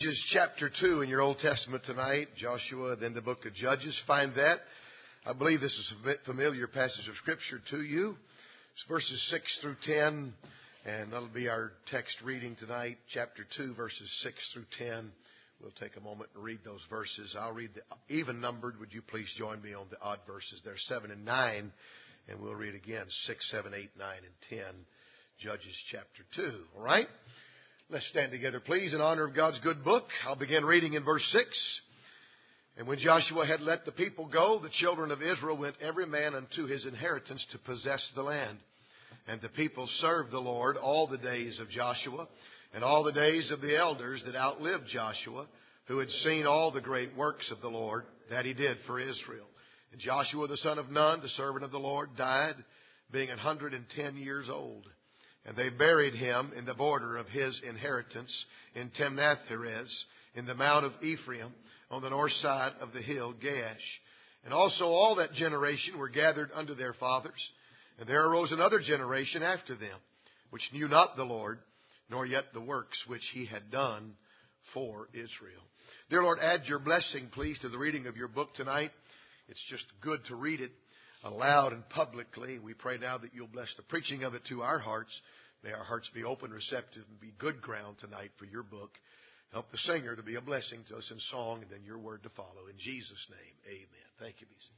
Judges chapter 2 in your Old Testament tonight, Joshua, then the book of Judges. Find that. I believe this is a familiar passage of Scripture to you. It's verses 6 through 10, and that'll be our text reading tonight, chapter 2, verses 6 through 10. We'll take a moment and read those verses. I'll read the even numbered. Would you please join me on the odd verses? They're 7 and 9, and we'll read again 6, 7, 8, 9, and 10. Judges chapter 2. All right? Let's stand together, please, in honor of God's good book. I'll begin reading in verse 6. And when Joshua had let the people go, the children of Israel went every man unto his inheritance to possess the land. And the people served the Lord all the days of Joshua, and all the days of the elders that outlived Joshua, who had seen all the great works of the Lord that he did for Israel. And Joshua the son of Nun, the servant of the Lord, died, being 110 years old. And they buried him in the border of his inheritance in Timnath-Heres, in the mount of Ephraim, on the north side of the hill Gaash. And also all that generation were gathered unto their fathers. And there arose another generation after them, which knew not the Lord, nor yet the works which he had done for Israel. Dear Lord, add your blessing, please, to the reading of your book tonight. It's just good to read it aloud and publicly. We pray now that you'll bless the preaching of it to our hearts. May our hearts be open, receptive, and be good ground tonight for your book. Help the singer to be a blessing to us in song, and then your word to follow. In Jesus' name, amen. Thank you, B.C.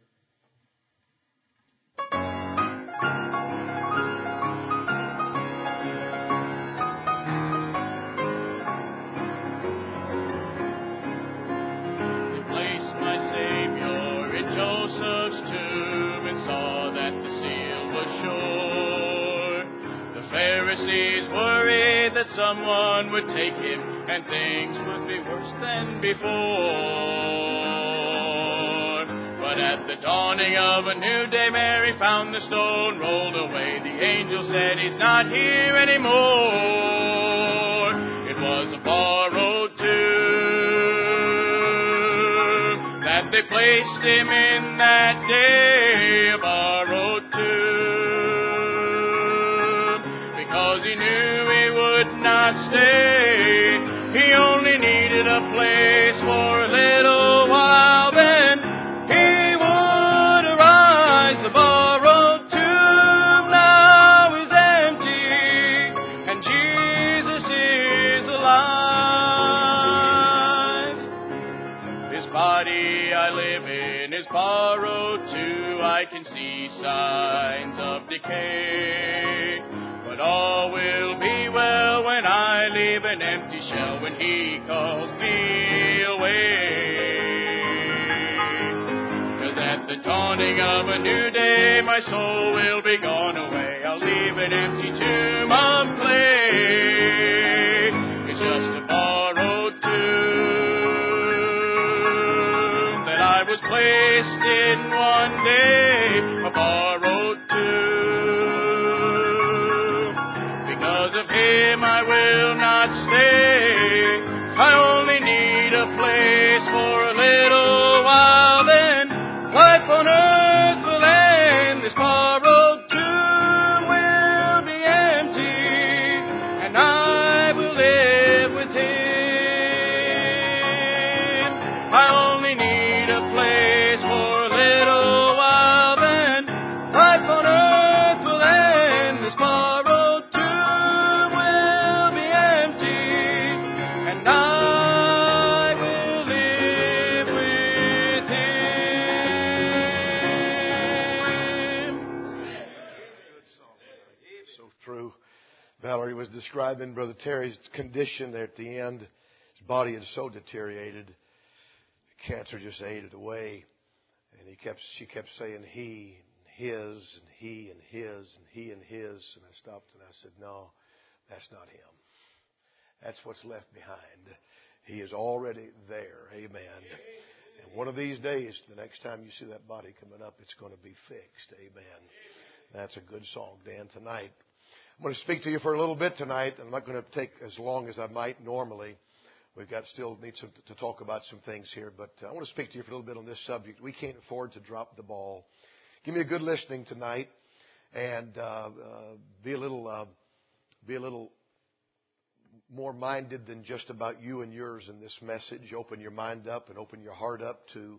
Worried that someone would take him and things would be worse than before. But at the dawning of a new day, Mary found the stone rolled away. The angel said, he's not here anymore. It was a borrowed tomb that they placed him in that day, a borrowed tomb, because he knew he would not stay. He only needed a place for a little while, then he would arise. The borrowed tomb now is empty, and Jesus is alive. This body I live in is borrowed too. I can see signs of decay, but all will be well when I leave an empty shell, when he calls me away. 'Cause at the dawning of a new day, my soul will be gone away. I'll leave an empty tomb of clay. It's just a borrowed tomb that I was placed in one day, a borrowed tomb. Because of him I will not stay. I only need a place for a little while, then life on earth will end. This borrowed tomb will be empty, and I will live with him. I only need a place for a little while, then life on earth will end. This borrowed tomb will be empty, and I will live with him. So true. Valerie was describing Brother Terry's condition there at the end. His body had so deteriorated. Cancer just ate it away. And she kept saying he, and his, and he, and his, and he, and his. And I stopped and I said, no, that's not him. That's what's left behind. He is already there. Amen. And one of these days, the next time you see that body coming up, it's going to be fixed. Amen. That's a good song, Dan, tonight. I'm going to speak to you for a little bit tonight. I'm not going to take as long as I might normally. We've got to talk about some things here, but I want to speak to you for a little bit on this subject. We can't afford to drop the ball. Give me a good listening tonight, and be a little more minded than just about you and yours in this message. Open your mind up and open your heart up to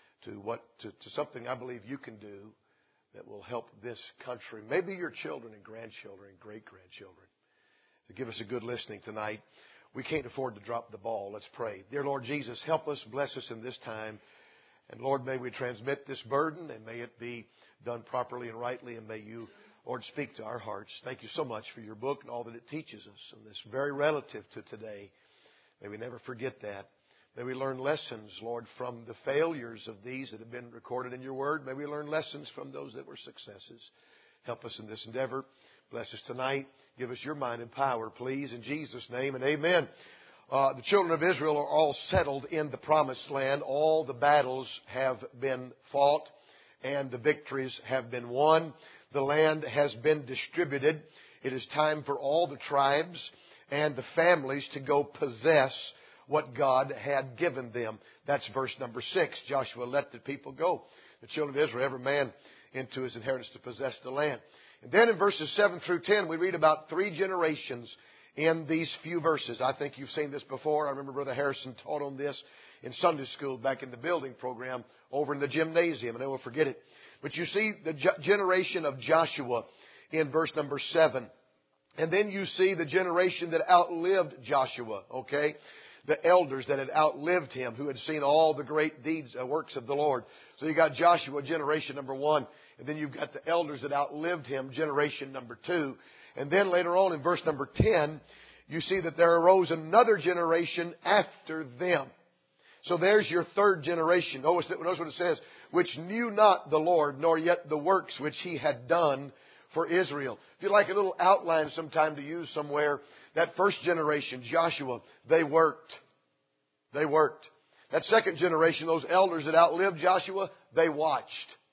something I believe you can do that will help this country, maybe your children and grandchildren and great-grandchildren. So give us a good listening tonight. We can't afford to drop the ball. Let's pray. Dear Lord Jesus, help us, bless us in this time. And Lord, may we transmit this burden and may it be done properly and rightly, and may you, Lord, speak to our hearts. Thank you so much for your book and all that it teaches us, and this very relative to today. May we never forget that. May we learn lessons, Lord, from the failures of these that have been recorded in your word. May we learn lessons from those that were successes. Help us in this endeavor. Bless us tonight. Give us your mind and power, please, in Jesus' name, and amen. The children of Israel are all settled in the promised land. All the battles have been fought, and the victories have been won. The land has been distributed. It is time for all the tribes and the families to go possess what God had given them. That's verse number 6. Joshua let the people go, the children of Israel, every man into his inheritance to possess the land. And then in verses 7 through 10, we read about 3 generations in these few verses. I think you've seen this before. I remember Brother Harrison taught on this in Sunday school back in the building program over in the gymnasium, and I will forget it. But you see the generation of Joshua in verse number 7. And then you see the generation that outlived Joshua, okay? The elders that had outlived him, who had seen all the great deeds, works of the Lord. So you got Joshua, generation number 1. And then you've got the elders that outlived him, generation number 2. And then later on in verse number 10, you see that there arose another generation after them. So there's your third generation. Notice what it says. Which knew not the Lord, nor yet the works which He had done for Israel. If you'd like a little outline sometime to use somewhere, that first generation, Joshua, they worked. They worked. That second generation, those elders that outlived Joshua, they watched.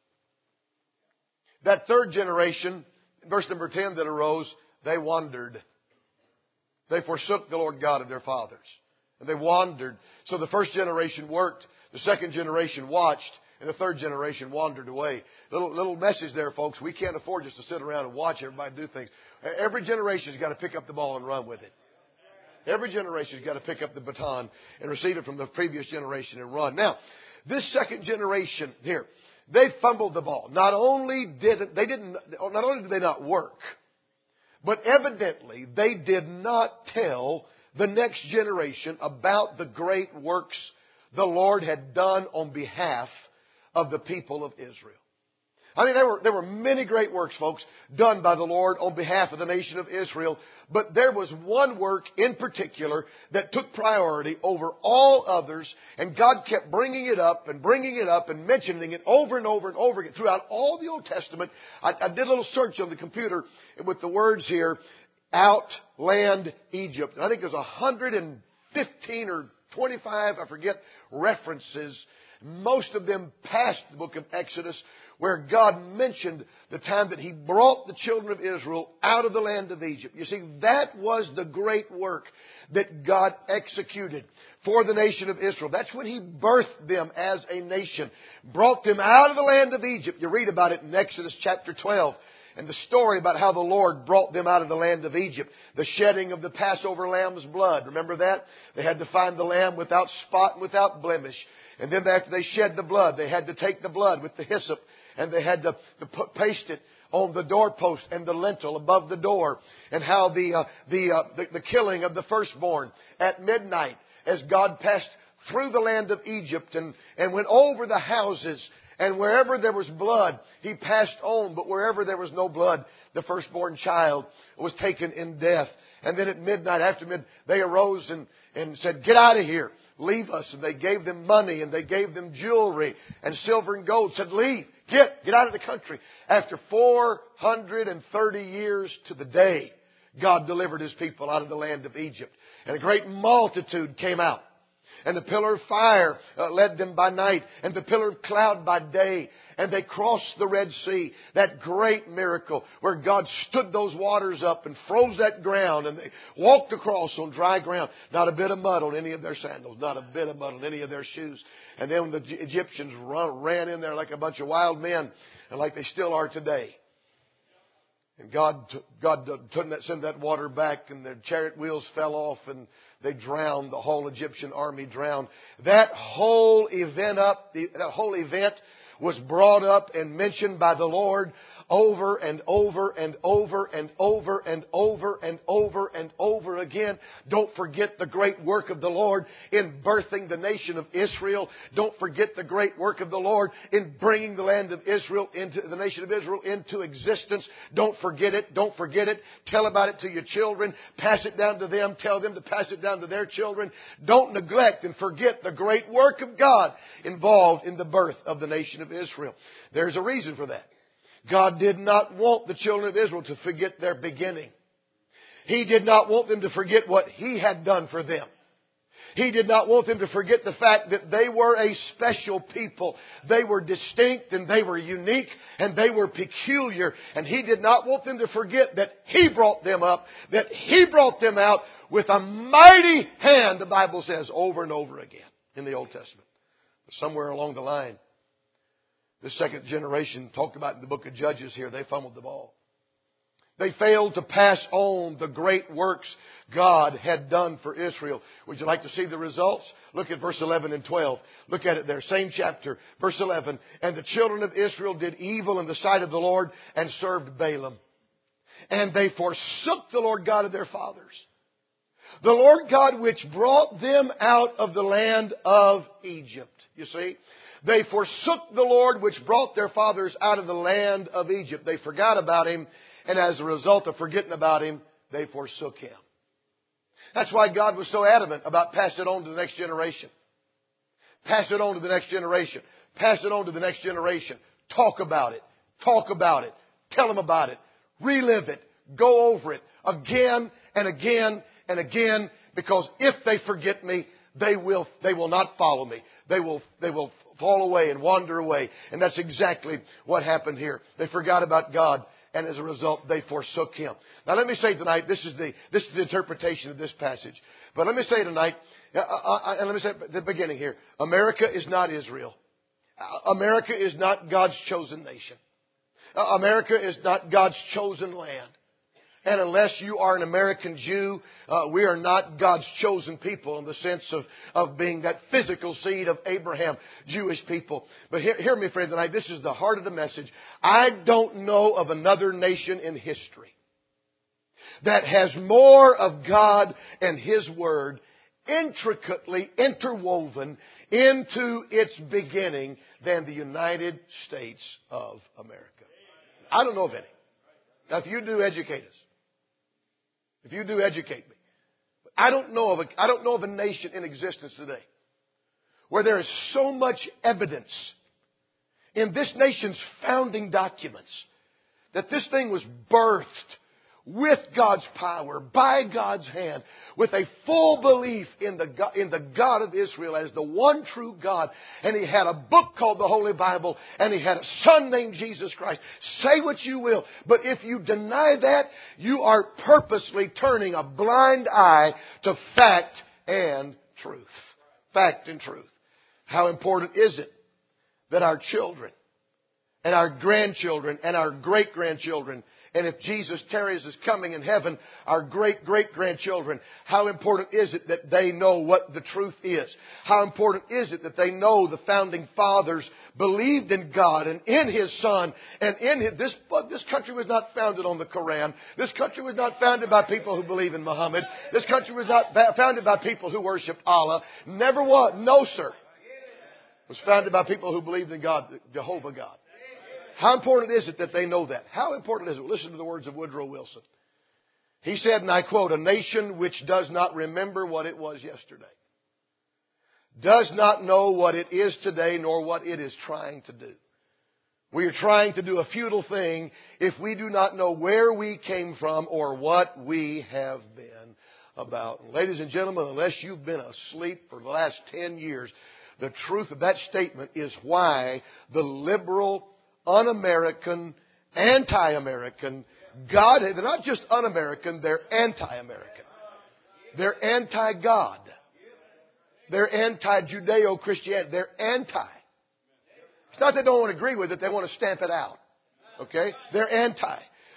That third generation, verse number 10 that arose, they wandered. They forsook the Lord God of their fathers. And they wandered. So the first generation worked. The second generation watched. And the third generation wandered away. Little message there, folks. We can't afford just to sit around and watch everybody do things. Every generation's got to pick up the ball and run with it. Every generation's got to pick up the baton and receive it from the previous generation and run. Now, this second generation here, they fumbled the ball. Not only did they not work, but evidently they did not tell the next generation about the great works the Lord had done on behalf of the people of Israel. I mean, there were many great works, folks, done by the Lord on behalf of the nation of Israel. But there was one work in particular that took priority over all others. And God kept bringing it up and mentioning it over and over and over again throughout all the Old Testament. I did a little search on the computer with the words here, outland Egypt. And I think there's 115 or 25, I forget, references, most of them past the book of Exodus, where God mentioned the time that He brought the children of Israel out of the land of Egypt. You see, that was the great work that God executed for the nation of Israel. That's when He birthed them as a nation, brought them out of the land of Egypt. You read about it in Exodus chapter 12. And the story about how the Lord brought them out of the land of Egypt. The shedding of the Passover lamb's blood. Remember that? They had to find the lamb without spot and without blemish. And then after they shed the blood, they had to take the blood with the hyssop and they had to paste it on the doorpost and the lintel above the door. And how the killing of the firstborn at midnight as God passed through the land of Egypt and went over the houses. And wherever there was blood, He passed on. But wherever there was no blood, the firstborn child was taken in death. And then at midnight, after midnight, they arose and said, "Get out of here. Leave us." And they gave them money and they gave them jewelry and silver and gold. Said, "Leave. Get out of the country." After 430 years to the day, God delivered His people out of the land of Egypt. And a great multitude came out. And the pillar of fire led them by night, and the pillar of cloud by day. And they crossed the Red Sea, that great miracle where God stood those waters up and froze that ground, and they walked across on dry ground. Not a bit of mud on any of their sandals, not a bit of mud on any of their shoes. And then when the Egyptians ran in there like a bunch of wild men, and like they still are today. And God sent that water back, and their chariot wheels fell off, and they drowned. The whole Egyptian army drowned. That whole event was brought up and mentioned by the Lord over and over and over and over and over and over and over again. Don't forget the great work of the Lord in birthing the nation of Israel. Don't forget the great work of the Lord in bringing the land of Israel into the nation of Israel into existence. Don't forget it. Don't forget it. Tell about it to your children. Pass it down to them. Tell them to pass it down to their children. Don't neglect and forget the great work of God involved in the birth of the nation of Israel. There's a reason for that. God did not want the children of Israel to forget their beginning. He did not want them to forget what He had done for them. He did not want them to forget the fact that they were a special people. They were distinct and they were unique and they were peculiar. And He did not want them to forget that He brought them up, that He brought them out with a mighty hand, the Bible says, over and over again in the Old Testament. But somewhere along the line, the second generation talked about in the book of Judges here, they fumbled the ball. They failed to pass on the great works God had done for Israel. Would you like to see the results? Look at verse 11 and 12. Look at it there. Same chapter. Verse 11. And the children of Israel did evil in the sight of the Lord and served Balaam. And they forsook the Lord God of their fathers. The Lord God which brought them out of the land of Egypt. You see? They forsook the Lord which brought their fathers out of the land of Egypt. They forgot about Him, and as a result of forgetting about Him, they forsook Him. That's why God was so adamant about pass it on to the next generation. Pass it on to the next generation. Pass it on to the next generation. Talk about it. Talk about it. Tell them about it. Relive it. Go over it again and again and again, because if they forget me, they will not follow me. They will fall away and wander away. And that's exactly what happened here. They forgot about God, and as a result, they forsook Him. Now let me say tonight, this is the interpretation of this passage. But let me say tonight, and let me say at the beginning here, America is not Israel. America is not God's chosen nation. America is not God's chosen land. And unless you are an American Jew, we are not God's chosen people in the sense of being that physical seed of Abraham, Jewish people. But hear me, friends, tonight. This is the heart of the message. I don't know of another nation in history that has more of God and His Word intricately interwoven into its beginning than the United States of America. I don't know of any. Now, if you do, educate us. If you do, educate me. I don't know of a nation in existence today where there is so much evidence in this nation's founding documents that this thing was birthed with God's power, by God's hand, with a full belief in the God of Israel as the one true God. And He had a book called the Holy Bible, and He had a Son named Jesus Christ. Say what you will, but if you deny that, you are purposely turning a blind eye to fact and truth. Fact and truth. How important is it that our children and our grandchildren and our great-grandchildren, and if Jesus tarries is coming in heaven, our great-great-grandchildren, how important is it that they know what the truth is? How important is it that they know the founding fathers believed in God and in His Son and in His... This country was not founded on the Koran. This country was not founded by people who believe in Muhammad. This country was not founded by people who worship Allah. Never was. No, sir. It was founded by people who believed in God, Jehovah God. How important is it that they know that? How important is it? Listen to the words of Woodrow Wilson. He said, and I quote, "A nation which does not remember what it was yesterday does not know what it is today nor what it is trying to do. We are trying to do a futile thing if we do not know where we came from or what we have been about." And ladies and gentlemen, unless you've been asleep for the last 10 years, the truth of that statement is why the liberal, un-American, anti-American, they're not just un-American, they're anti-American. They're anti-God. They're anti-Judeo-Christianity. They're anti. It's not that they don't want to agree with it, they want to stamp it out. Okay? They're anti.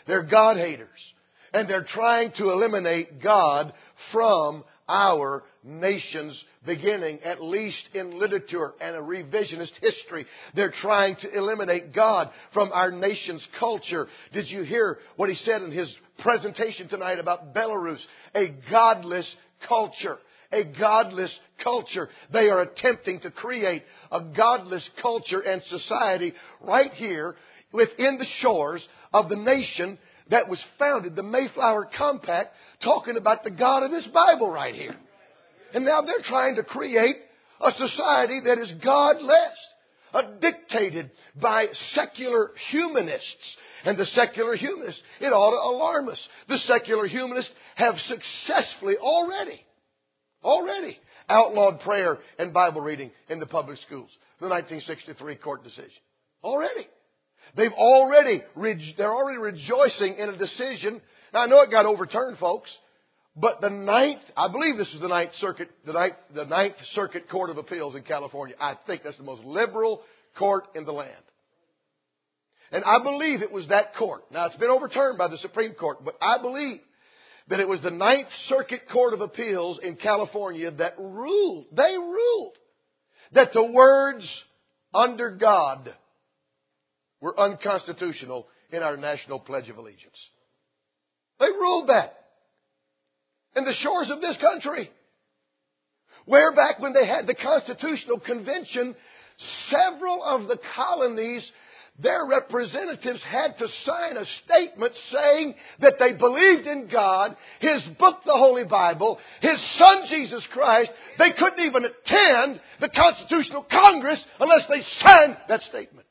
They're God haters. And they're trying to eliminate God from our nation's beginning, at least in literature and a revisionist history. They're trying to eliminate God from our nation's culture. Did you hear what he said in his presentation tonight about Belarus? A godless culture. A godless culture. They are attempting to create a godless culture and society right here within the shores of the nation that was founded, the Mayflower Compact, talking about the God of this Bible right here. And now they're trying to create a society that is godless, dictated by secular humanists. And the secular humanists, it ought to alarm us. The secular humanists have successfully already outlawed prayer and Bible reading in the public schools. The 1963 court decision. Already. They're already rejoicing in a decision. Now I know it got overturned, folks, but I believe this is the Ninth Circuit Court of Appeals in California. I think that's the most liberal court in the land. And I believe it was that court. Now it's been overturned by the Supreme Court, but I believe that it was the Ninth Circuit Court of Appeals in California that ruled. They ruled that the words "under God" were unconstitutional in our National Pledge of Allegiance. They ruled that. In the shores of this country. Where back when they had the Constitutional Convention, several of the colonies, their representatives had to sign a statement saying that they believed in God, His book, the Holy Bible, His Son, Jesus Christ. They couldn't even attend the Constitutional Congress unless they signed that statement.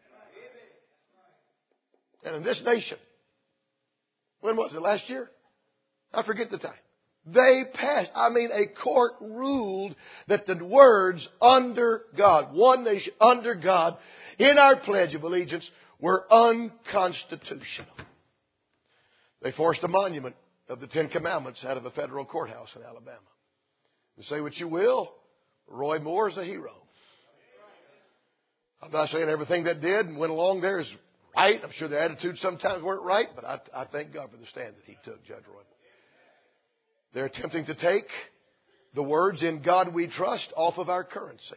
And in this nation, when was it, last year? I forget the time. They passed, a court ruled that the words "under God," one nation, under God, in our Pledge of Allegiance were unconstitutional. They forced a monument of the Ten Commandments out of a federal courthouse in Alabama. And say what you will, Roy Moore is a hero. I'm not saying everything that did and went along there is right. I'm sure the attitudes sometimes weren't right, but I thank God for the stand that he took, Judge Roy Moore. They're attempting to take the words "in God we trust" off of our currency,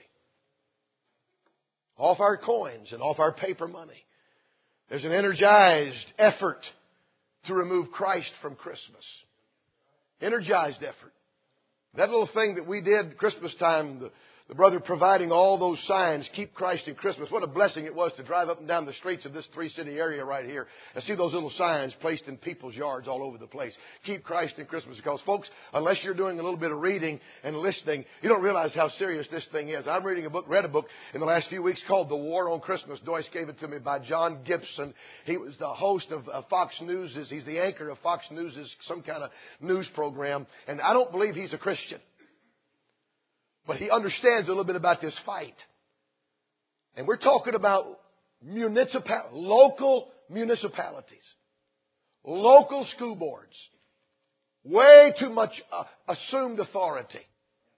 off our coins, and off our paper money. There's an energized effort to remove Christ from Christmas. Energized effort. That little thing that we did Christmas time, the brother providing all those signs, "Keep Christ in Christmas." What a blessing it was to drive up and down the streets of this three-city area right here and see those little signs placed in people's yards all over the place. "Keep Christ in Christmas." Because, folks, unless you're doing a little bit of reading and listening, you don't realize how serious this thing is. I'm read a book in the last few weeks called "The War on Christmas." Joyce gave it to me, by John Gibson. He was the host of Fox News. He's the anchor of Fox News, some kind of news program. And I don't believe he's a Christian. But he understands a little bit about this fight. And we're talking about local municipalities, local school boards. Way too much assumed authority.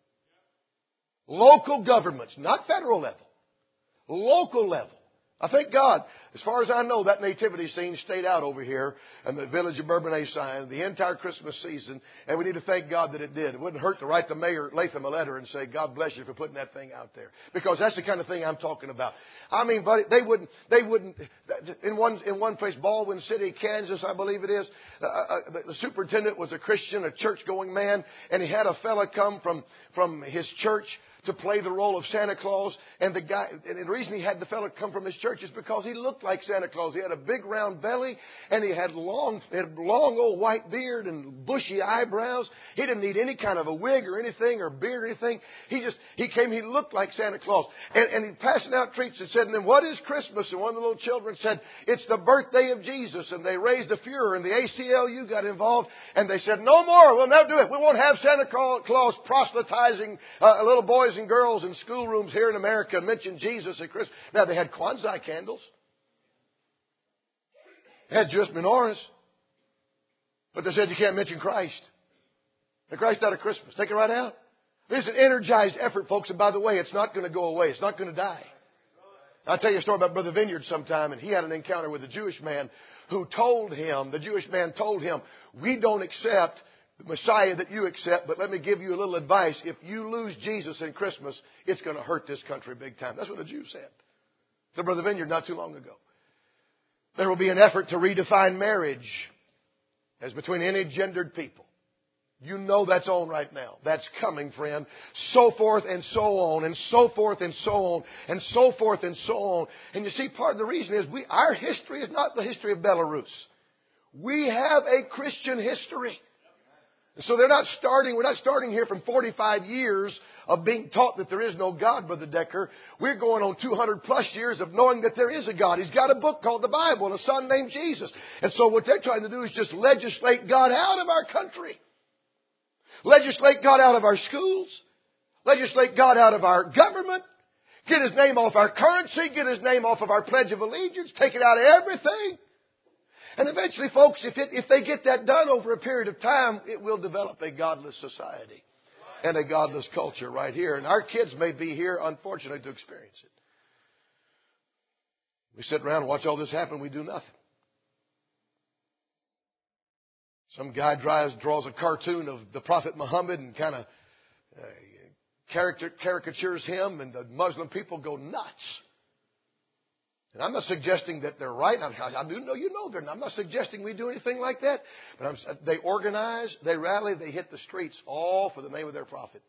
Local governments, not federal level, local level. I thank God, as far as I know, that nativity scene stayed out over here in the village of Bourbonnais sign the entire Christmas season, and we need to thank God that it did. It wouldn't hurt to write the Mayor Latham a letter and say, "God bless you for putting that thing out there," because that's the kind of thing I'm talking about. Buddy, they wouldn't. In one place, Baldwin City, Kansas, I believe it is. The superintendent was a Christian, a church-going man, and he had a fella come from his church to play the role of Santa Claus. And the reason he had the fellow come from his church is because he looked like Santa Claus. He had a big round belly, and he had long old white beard and bushy eyebrows. He didn't need any kind of a wig or anything, or beard or anything. He looked like Santa Claus. And he passing out treats and said, "And then what is Christmas?" And one of the little children said, "It's the birthday of Jesus." And they raised a furor, and the ACLU got involved, and they said, "No more. We'll never do it. We won't have Santa Claus proselytizing little boys and girls in schoolrooms here in America mention Jesus at Christmas." Now, they had Kwanzaa candles. They had Jewish menorahs. But they said you can't mention Christ. The Christ out of Christmas. Take it right out. There's an energized effort, folks. And by the way, it's not going to go away. It's not going to die. I'll tell you a story about Brother Vineyard sometime. And he had an encounter with a Jewish man who told him, the Jewish man told him, we don't accept the Messiah that you accept, but let me give you a little advice. If you lose Jesus in Christmas, it's going to hurt this country big time. That's what the Jews said to Brother Vineyard not too long ago. There will be an effort to redefine marriage as between any gendered people. You know that's on right now. That's coming, friend. So forth and so on, and so forth and so on, and so forth and so on. And you see, part of the reason is our history is not the history of Belarus. We have a Christian history. So we're not starting here from 45 years of being taught that there is no God, Brother Decker. We're going on 200 plus years of knowing that there is a God. He's got a book called the Bible and a son named Jesus. And so what they're trying to do is just legislate God out of our country. Legislate God out of our schools. Legislate God out of our government. Get His name off our currency. Get His name off of our Pledge of Allegiance. Take it out of everything. And eventually, folks, if they get that done over a period of time, it will develop a godless society and a godless culture right here. And our kids may be here, unfortunately, to experience it. We sit around and watch all this happen. We do nothing. Some guy draws a cartoon of the Prophet Muhammad and kind of caricatures him, and the Muslim people go nuts. And I'm not suggesting that they're right. I do know you know they're not. I'm not suggesting we do anything like that. But they organize, they rally, they hit the streets, all for the name of their prophet.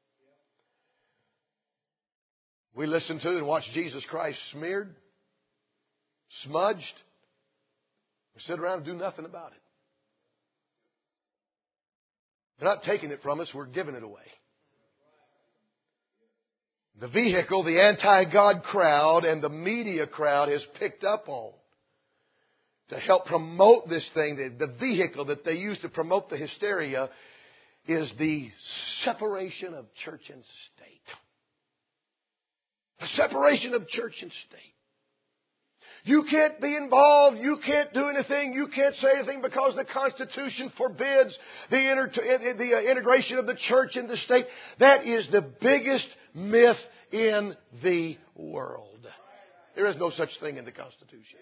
We listen to and watch Jesus Christ smeared, smudged. We sit around and do nothing about it. They're not taking it from us. We're giving it away. The vehicle, the anti-God crowd and the media crowd has picked up on to help promote this thing. The vehicle that they use to promote the hysteria is the separation of church and state. The separation of church and state. You can't be involved. You can't do anything. You can't say anything because the Constitution forbids the integration of the church and the state. That is the biggest myth in the world. There is no such thing in the Constitution.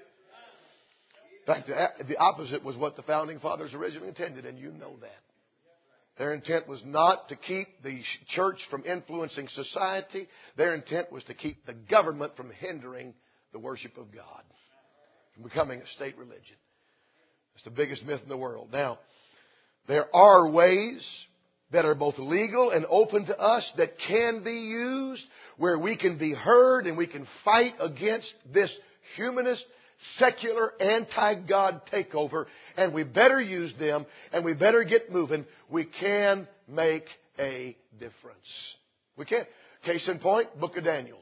In fact, the opposite was what the Founding Fathers originally intended, and you know that. Their intent was not to keep the church from influencing society. Their intent was to keep the government from hindering the worship of God, from becoming a state religion. It's the biggest myth in the world. Now, there are ways that are both legal and open to us that can be used where we can be heard and we can fight against this humanist, secular, anti-God takeover. And we better use them and we better get moving. We can make a difference. We can. Case in point, Book of Daniel.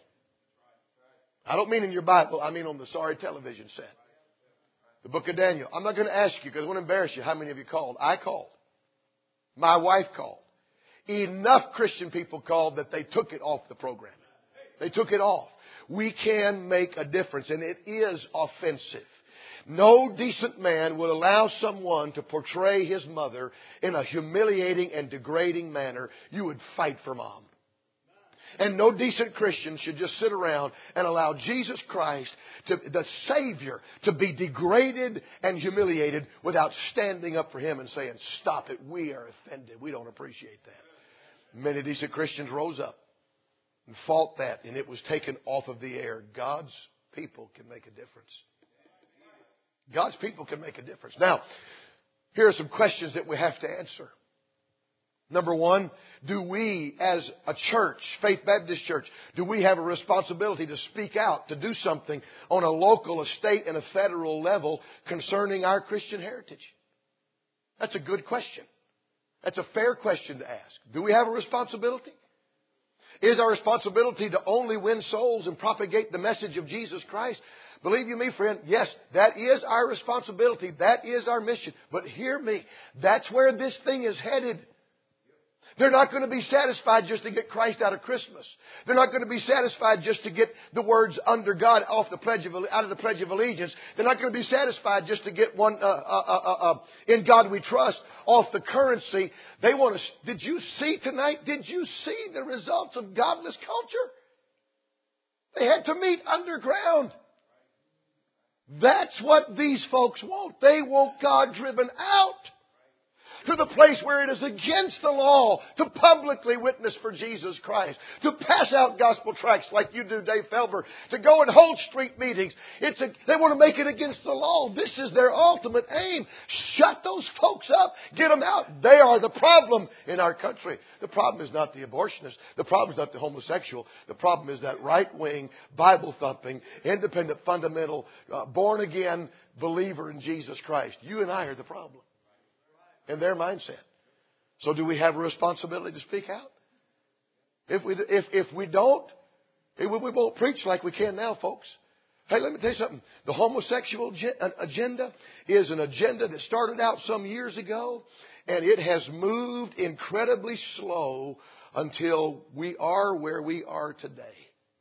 I don't mean in your Bible. I mean on the sorry television set. The Book of Daniel. I'm not going to ask you because I want to embarrass you. How many of you called? I called. My wife called. Enough Christian people called that they took it off the program. They took it off. We can make a difference, and it is offensive. No decent man would allow someone to portray his mother in a humiliating and degrading manner. You would fight for Mom. And no decent Christian should just sit around and allow Jesus Christ, the Savior, to be degraded and humiliated without standing up for Him and saying, stop it, we are offended. We don't appreciate that. Many decent Christians rose up and fought that, and it was taken off of the air. God's people can make a difference. God's people can make a difference. Now, here are some questions that we have to answer. Number one, do we as a church, Faith Baptist Church, do we have a responsibility to speak out, to do something on a local, a state, and a federal level concerning our Christian heritage? That's a good question. That's a fair question to ask. Do we have a responsibility? Is our responsibility to only win souls and propagate the message of Jesus Christ? Believe you me, friend, yes, that is our responsibility. That is our mission. But hear me, that's where this thing is headed. They're not going to be satisfied just to get Christ out of Christmas. They're not going to be satisfied just to get the words under God off the out of the Pledge of Allegiance. They're not going to be satisfied just to get one in God we trust off the currency. They want to. Did you see tonight? Did you see the results of godless culture? They had to meet underground. That's what these folks want. They want God driven out to the place where it is against the law to publicly witness for Jesus Christ, to pass out gospel tracts like you do, Dave Felber, to go and hold street meetings. They want to make it against the law. This is their ultimate aim. Shut those folks up. Get them out. They are the problem in our country. The problem is not the abortionist. The problem is not the homosexual. The problem is that right-wing, Bible-thumping, independent, fundamental, born-again believer in Jesus Christ. You and I are the problem in their mindset. So do we have a responsibility to speak out? If we don't, we won't preach like we can now, folks. Hey, let me tell you something. The homosexual agenda is an agenda that started out some years ago, and it has moved incredibly slow until we are where we are today.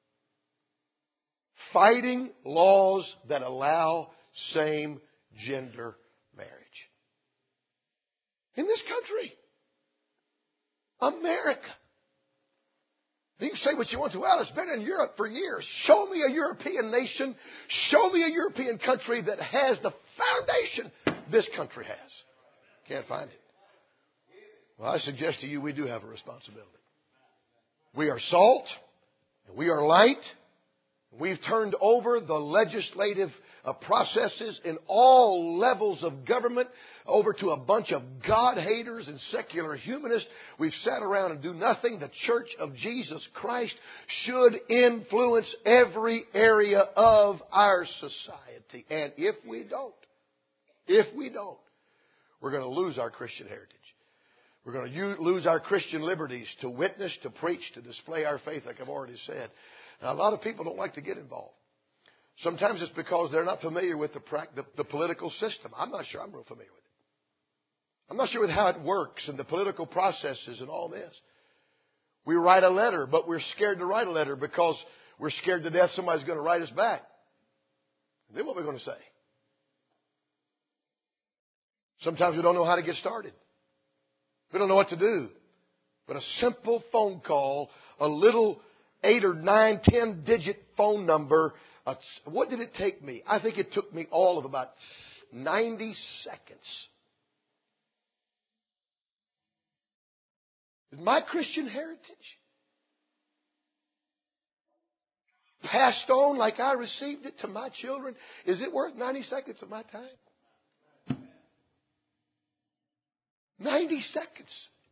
Fighting laws that allow same-gender marriage. In this country. America. You can say what you want to. Well, it's been in Europe for years. Show me a European nation. Show me a European country that has the foundation this country has. Can't find it. Well, I suggest to you we do have a responsibility. We are salt. And we are light. We've turned over the legislative processes in all levels of government over to a bunch of God haters and secular humanists. We've sat around and do nothing. The Church of Jesus Christ should influence every area of our society. And if we don't, we're going to lose our Christian heritage. We're going to lose our Christian liberties to witness, to preach, to display our faith, like I've already said. Now, a lot of people don't like to get involved. Sometimes it's because they're not familiar with the political system. I'm not sure I'm real familiar with it. I'm not sure with how it works and the political processes and all this. We write a letter, but we're scared to write a letter because we're scared to death somebody's going to write us back. And then what are we going to say? Sometimes we don't know how to get started. We don't know what to do. But a simple phone call, a little 8 or 9, 10-digit phone number. What did it take me? I think it took me all of about 90 seconds. Is my Christian heritage passed on like I received it to my children? Is it worth 90 seconds of my time? 90 seconds.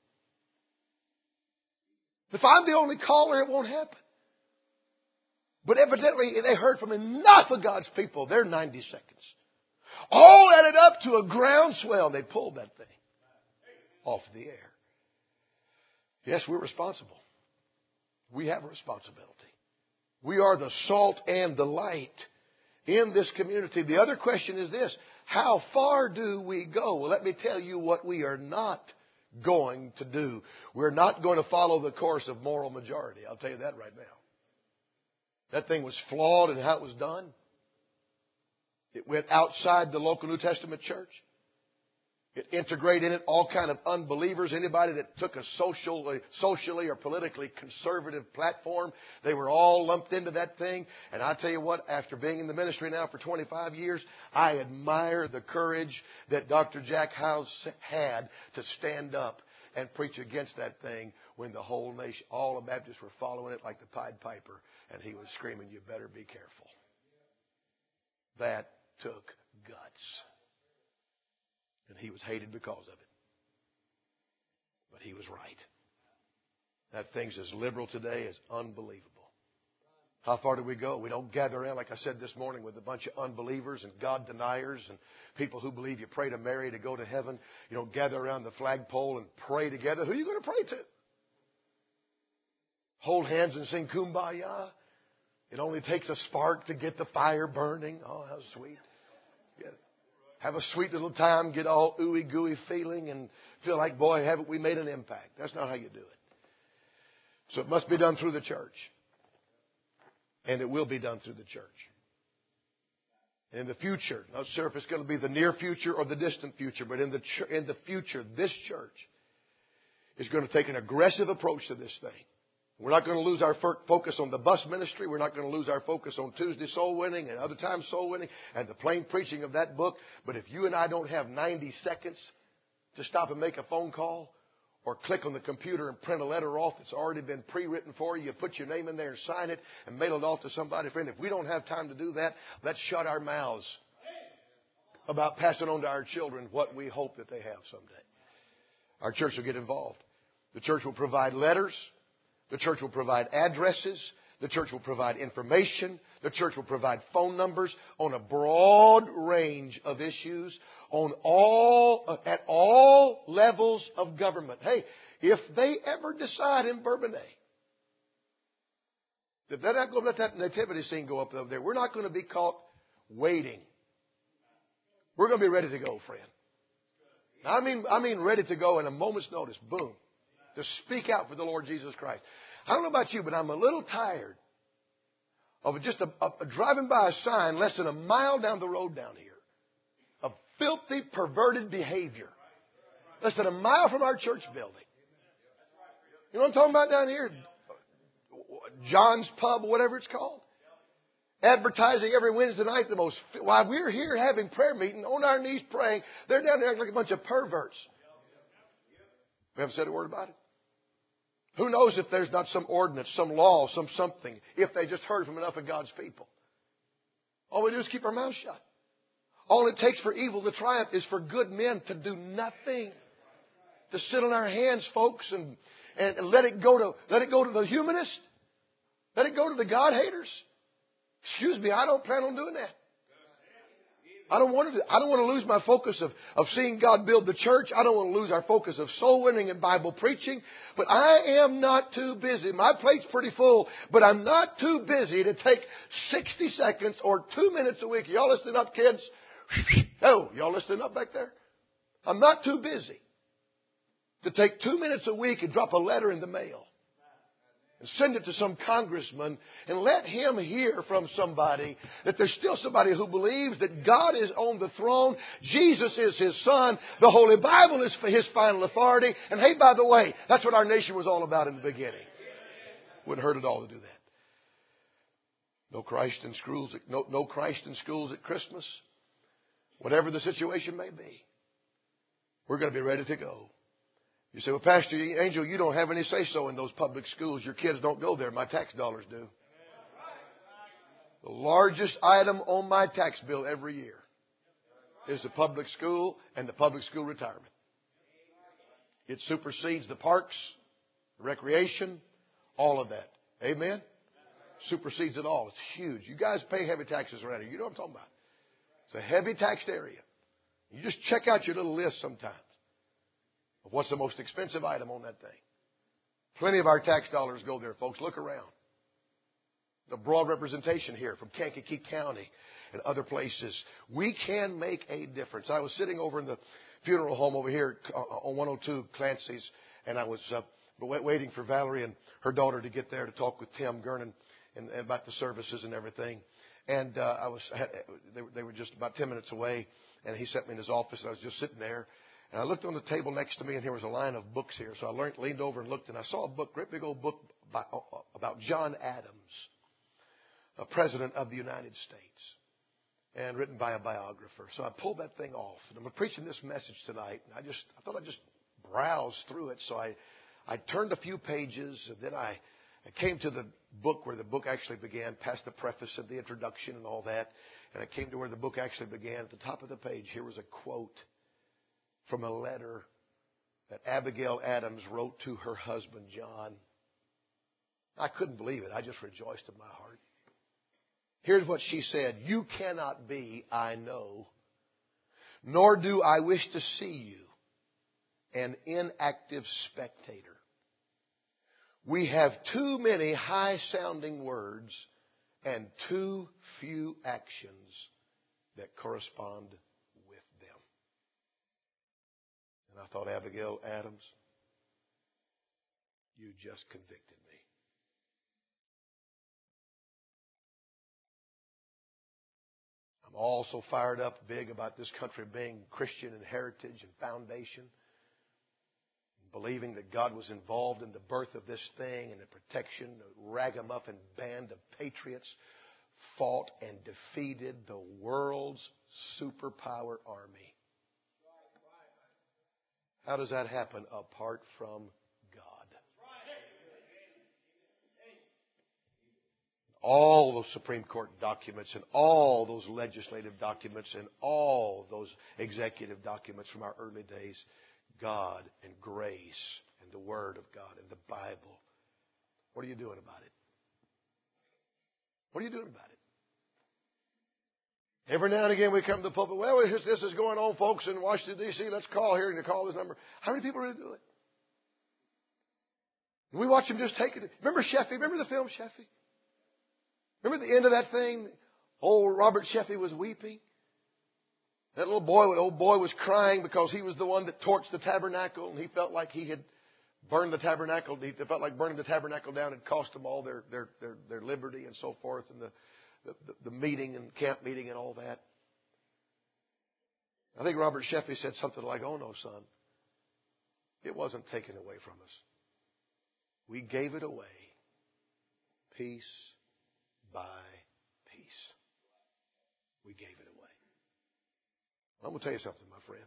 If I'm the only caller, it won't happen. But evidently, they heard from enough of God's people. They're 90 seconds. All added up to a groundswell. They pulled that thing off the air. Yes, we're responsible. We have a responsibility. We are the salt and the light in this community. The other question is this: how far do we go? Well, let me tell you what we are not going to do. We're not going to follow the course of moral majority. I'll tell you that right now. That thing was flawed in how it was done. It went outside the local New Testament church. It integrated in it all kind of unbelievers. Anybody that took a socially or politically conservative platform, they were all lumped into that thing. And I tell you what, after being in the ministry now for 25 years, I admire the courage that Dr. Jack House had to stand up and preach against that thing when the whole nation, all the Baptists were following it like the Pied Piper, and he was screaming, "You better be careful." That took guts. And he was hated because of it. But he was right. That thing's as liberal today as unbelievable. How far do we go? We don't gather around, like I said this morning, with a bunch of unbelievers and God deniers and people who believe you pray to Mary to go to heaven. You don't gather around the flagpole and pray together. Who are you going to pray to? Hold hands and sing Kumbaya. It only takes a spark to get the fire burning. Oh, how sweet. Have a sweet little time, get all ooey gooey feeling and feel like, boy, haven't we made an impact. That's not how you do it. So it must be done through the church. And it will be done through the church. In the future, not sure if it's going to be the near future or the distant future, but in the future, this church is going to take an aggressive approach to this thing. We're not going to lose our focus on the bus ministry. We're not going to lose our focus on Tuesday soul winning and other times soul winning and the plain preaching of that book. But if you and I don't have 90 seconds to stop and make a phone call or click on the computer and print a letter off that's already been pre-written for you, you put your name in there and sign it and mail it off to somebody, friend, if we don't have time to do that, let's shut our mouths about passing on to our children what we hope that they have someday. Our church will get involved. The church will provide letters. The church will provide addresses. The church will provide information. The church will provide phone numbers on a broad range of issues at all levels of government. Hey, if they ever decide in Bourbonnais that they're not going to let that nativity scene go up over there, we're not going to be caught waiting. We're going to be ready to go, friend. I mean ready to go in a moment's notice. Boom. To speak out for the Lord Jesus Christ. I don't know about you, but I'm a little tired of just driving by a sign less than a mile down the road down here of filthy, perverted behavior. Less than a mile from our church building. You know what I'm talking about down here? John's Pub, whatever it's called. Advertising every Wednesday night while we're here having prayer meeting, on our knees praying, they're down there acting like a bunch of perverts. We haven't said a word about it. Who knows if there's not some ordinance, some law, something, if they just heard from enough of God's people. All we do is keep our mouths shut. All it takes for evil to triumph is for good men to do nothing. To sit on our hands, folks, and let it go to the humanists. Let it go to the God haters. Excuse me, I don't plan on doing that. I don't want to lose my focus of seeing God build the church. I don't want to lose our focus of soul winning and Bible preaching. But I am not too busy. My plate's pretty full, but I'm not too busy to take 60 seconds or 2 minutes a week. Y'all listening up, kids? Oh, y'all listening up back there? I'm not too busy to take 2 minutes a week and drop a letter in the mail. And send it to some congressman and let him hear from somebody that there's still somebody who believes that God is on the throne. Jesus is His Son. The Holy Bible is for His final authority. And hey, by the way, that's what our nation was all about in the beginning. Wouldn't hurt at all to do that. No Christ in schools. No Christ in schools at Christmas. Whatever the situation may be, we're going to be ready to go. You say, well, Pastor Angel, you don't have any say-so in those public schools. Your kids don't go there. My tax dollars do. The largest item on my tax bill every year is the public school and the public school retirement. It supersedes the parks, the recreation, all of that. Amen? Supersedes it all. It's huge. You guys pay heavy taxes around here. You know what I'm talking about. It's a heavy taxed area. You just check out your little list sometimes of what's the most expensive item on that thing. Plenty of our tax dollars go there, folks. Look around. The broad representation here from Kankakee County and other places. We can make a difference. I was sitting over in the funeral home over here on 102 Clancy's, and I was waiting for Valerie and her daughter to get there to talk with Tim Gernon and about the services and everything. And they were just about 10 minutes away, and he sent me in his office, and I was just sitting there. And I looked on the table next to me, and there was a line of books here. So I leaned over and looked, and I saw a book, great big old book about John Adams, a president of the United States, and written by a biographer. So I pulled that thing off, and I'm preaching this message tonight. And I thought I'd just browse through it. So I turned a few pages, and then I came to the book where the book actually began, past the preface and the introduction and all that. And I came to where the book actually began. At the top of the page, here was a quote from a letter that Abigail Adams wrote to her husband, John. I couldn't believe it. I just rejoiced in my heart. Here's what she said. You cannot be, I know, nor do I wish to see you, an inactive spectator. We have too many high-sounding words and too few actions that correspond with them. And I thought, Abigail Adams, you just convicted me. I'm also fired up big about this country being Christian in heritage and foundation. believing that God was involved in the birth of this thing and the protection. A ragamuffin band of patriots fought and defeated the world's superpower army. How does that happen apart from God? All those Supreme Court documents and all those legislative documents and all those executive documents from our early days, God and grace and the Word of God and the Bible. What are you doing about it? What are you doing about it? Every now and again we come to the pulpit, well, this is going on, folks, in Washington, D.C. Let's call here and call this number. How many people really do it? We watch them just take it. Remember Sheffey? Remember the film Sheffey? Remember the end of that thing? Old Robert Sheffey was weeping. That old boy was crying because he was the one that torched the tabernacle, and he felt like he had burned the tabernacle. He felt like burning the tabernacle down had cost them all their liberty and so forth, and the meeting and camp meeting and all that. I think Robert Sheffey said something like, "Oh no, son, it wasn't taken away from us. We gave it away, piece by piece. We gave it away." I'm going to tell you something, my friend.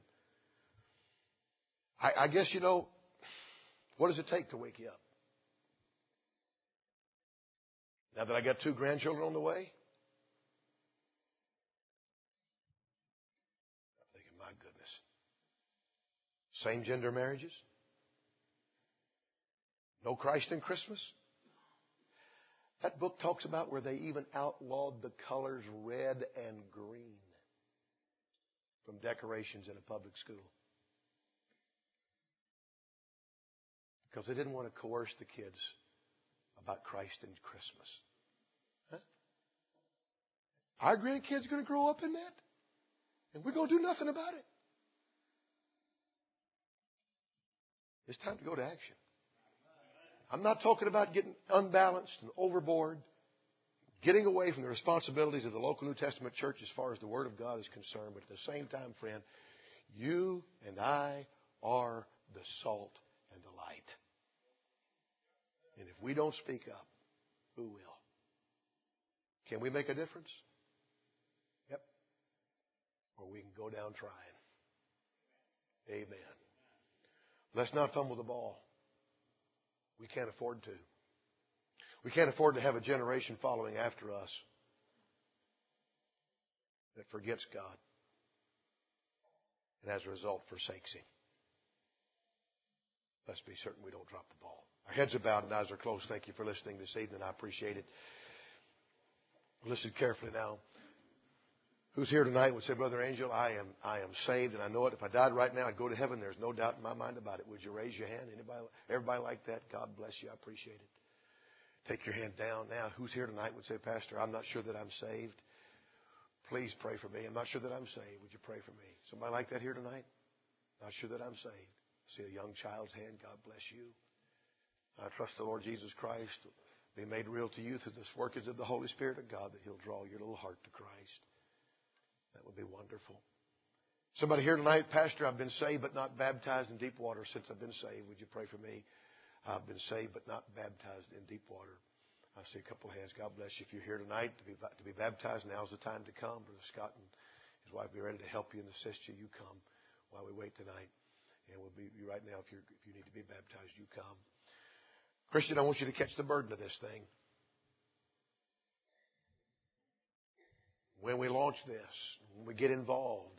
I guess, what does it take to wake you up? Now that I got 2 grandchildren on the way, I'm thinking, my goodness. Same-gender marriages? No Christ in Christmas? That book talks about where they even outlawed the colors red and green from decorations in a public school. Because they didn't want to coerce the kids about Christ and Christmas. Huh? Our grandkids are going to grow up in that? And we're going to do nothing about it? It's time to go to action. I'm not talking about getting unbalanced and overboard, getting away from the responsibilities of the local New Testament church as far as the Word of God is concerned. But at the same time, friend, you and I are the salt and the light. And if we don't speak up, who will? Can we make a difference? Yep. Or we can go down trying. Amen. Let's not fumble the ball. We can't afford to. We can't afford to have a generation following after us that forgets God and as a result forsakes Him. Let's be certain we don't drop the ball. Our heads are bowed and eyes are closed. Thank you for listening this evening. I appreciate it. Listen carefully now. Who's here tonight would say, Brother Angel, I am saved and I know it. If I died right now, I'd go to heaven. There's no doubt in my mind about it. Would you raise your hand? Everybody like that? God bless you. I appreciate it. Take your hand down now. Who's here tonight would say, Pastor, I'm not sure that I'm saved. Please pray for me. I'm not sure that I'm saved. Would you pray for me? Somebody like that here tonight? Not sure that I'm saved. See a young child's hand. God bless you. I trust the Lord Jesus Christ will be made real to you through this workings of the Holy Spirit of God, that He'll draw your little heart to Christ. That would be wonderful. Somebody here tonight, Pastor, I've been saved but not baptized in deep water since I've been saved. Would you pray for me? I've been saved but not baptized in deep water. I see a couple of hands. God bless you. If you're here tonight to be baptized, now's the time to come. Brother Scott and his wife will be ready to help you and assist you. You come while we wait tonight. And we'll be right now, if you need to be baptized, you come. Christian, I want you to catch the burden of this thing. When we launch this, when we get involved,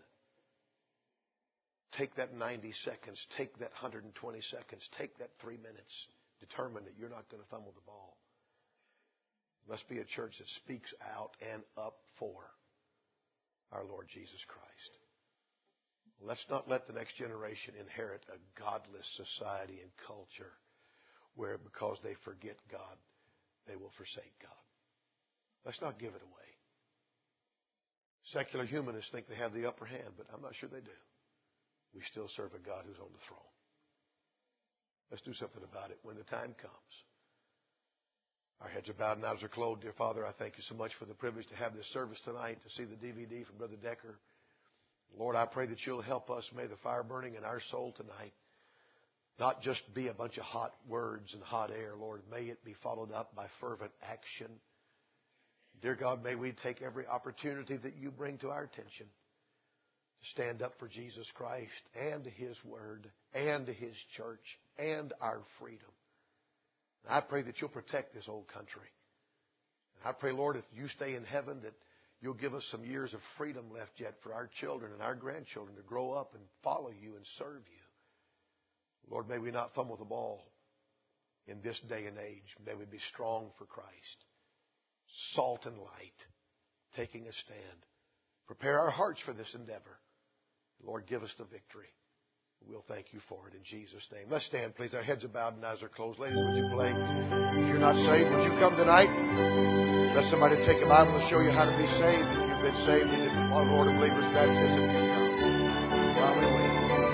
take that 90 seconds, take that 120 seconds, take that 3 minutes. Determine that you're not going to fumble the ball. It must be a church that speaks out and up for our Lord Jesus Christ. Let's not let the next generation inherit a godless society and culture where because they forget God, they will forsake God. Let's not give it away. Secular humanists think they have the upper hand, but I'm not sure they do. We still serve a God who's on the throne. Let's do something about it when the time comes. Our heads are bowed and eyes are closed. Dear Father, I thank you so much for the privilege to have this service tonight, to see the DVD from Brother Decker. Lord, I pray that you'll help us. May the fire burning in our soul tonight not just be a bunch of hot words and hot air, Lord. May it be followed up by fervent action. Dear God, may we take every opportunity that you bring to our attention to stand up for Jesus Christ and His Word and His church and our freedom. And I pray that you'll protect this old country. And I pray, Lord, if you stay in heaven, that you'll give us some years of freedom left yet for our children and our grandchildren to grow up and follow you and serve you. Lord, may we not fumble the ball in this day and age. May we be strong for Christ. Salt and light, taking a stand. Prepare our hearts for this endeavor. Lord, give us the victory. We'll thank you for it in Jesus' name. Let's stand, please. Our heads are bowed and eyes are closed. Ladies, would you play? If you're not saved, would you come tonight? Let somebody take a Bible and show you how to be saved. If you've been saved, you just want Lord of believers baptism. You come. While we wait.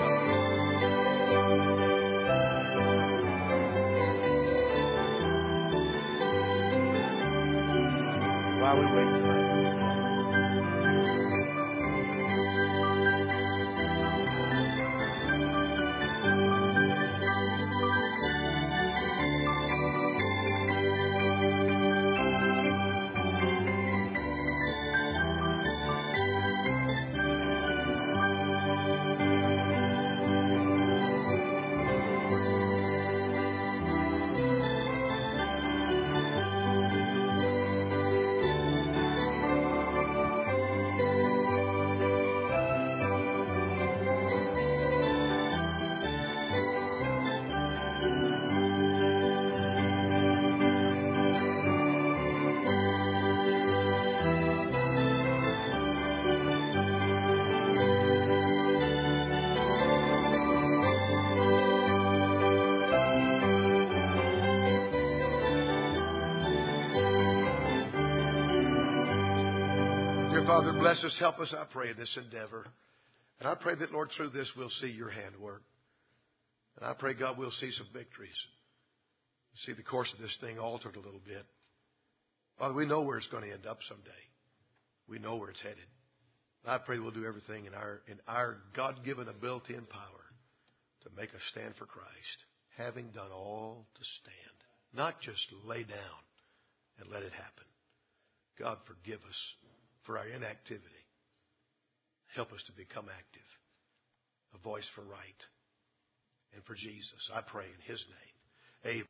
While we wait tonight. Father, bless us, help us, I pray, in this endeavor. And I pray that, Lord, through this we'll see your handwork. And I pray, God, we'll see some victories. See the course of this thing altered a little bit. Father, we know where it's going to end up someday. We know where it's headed. I pray we'll do everything in our God-given ability and power to make a stand for Christ, having done all to stand. Not just lay down and let it happen. God, forgive us for our inactivity. Help us to become active. A voice for right. And for Jesus, I pray in His name. Amen.